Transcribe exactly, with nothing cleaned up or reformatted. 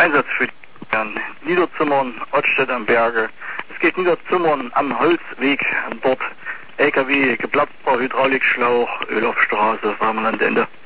Einsatz für die Niederzimmern, Ottstedt am Berge. Es geht Niederzimmern am Holzweg, dort L K W, geplatzter Hydraulikschlauch, Öl auf Straße, Warmlandende.